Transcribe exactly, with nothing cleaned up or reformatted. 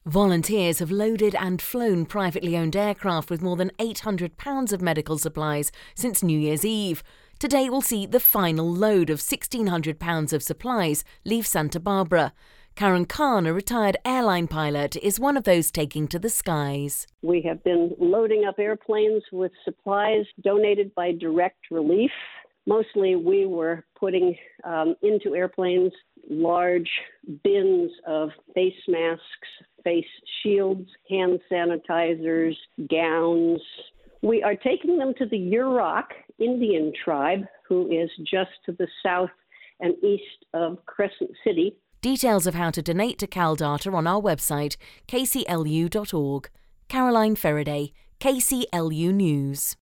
Volunteers have loaded and flown privately owned aircraft with more than eight hundred pounds of medical supplies since New Year's Eve. Today will see the final load of one thousand six hundred pounds of supplies leave Santa Barbara. Karen Khan, a retired airline pilot, is one of those taking to the skies. We have been loading up airplanes with supplies donated by Direct Relief. Mostly we were putting um, into airplanes large bins of face masks, face shields, hand sanitizers, gowns. We are taking them to the Yurok Indian tribe, who is just to the south and east of Crescent City. Details of how to donate to CalData on our website, k c l u dot org. Caroline Faraday, K C L U News.